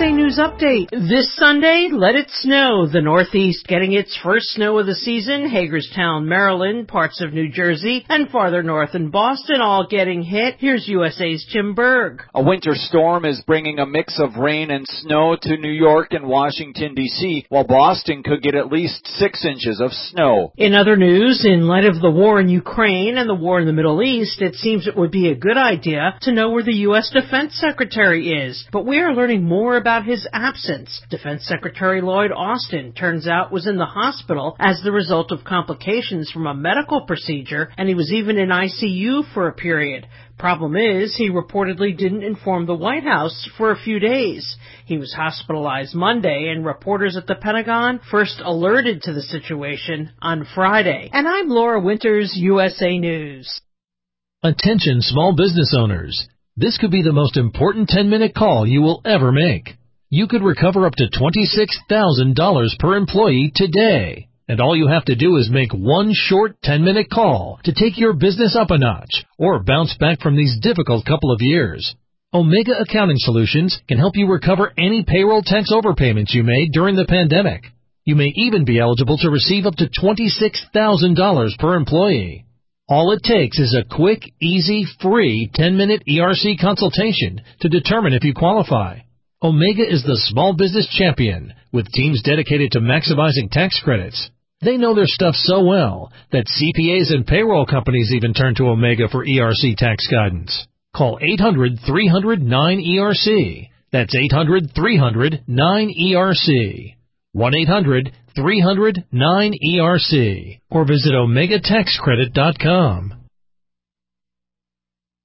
USA News Update. This Sunday, let it snow. The Northeast getting its first snow of the season. Hagerstown, Maryland, parts of New Jersey, and farther north in Boston all getting hit. Here's USA's Tim Berg. A winter storm is bringing a mix of rain and snow to New York and Washington, D.C., while Boston could get at least 6 inches of snow. In other news, in light of the war in Ukraine and the war in the Middle East, it seems it would be a good idea to know where the U.S. Defense Secretary is. But we are learning more about his absence. Defense Secretary Lloyd Austin, turns out, was in the hospital as the result of complications from a medical procedure, and he was even in ICU for a period. Problem is, he reportedly didn't inform the White House for a few days. He was hospitalized Monday, and reporters at the Pentagon first alerted to the situation on Friday. And I'm Laura Winters, USA News. Attention small business owners. This could be the most important 10-minute call you will ever make. You could recover up to $26,000 per employee today. And all you have to do is make one short 10-minute call to take your business up a notch or bounce back from these difficult couple of years. Omega Accounting Solutions can help you recover any payroll tax overpayments you made during the pandemic. You may even be eligible to receive up to $26,000 per employee. All it takes is a quick, easy, free 10-minute ERC consultation to determine if you qualify. Omega is the small business champion with teams dedicated to maximizing tax credits. They know their stuff so well that CPAs and payroll companies even turn to Omega for ERC tax guidance. Call 800-300-9ERC. That's 800-300-9ERC. 1-800-300-9ERC. Or visit OmegaTaxCredit.com.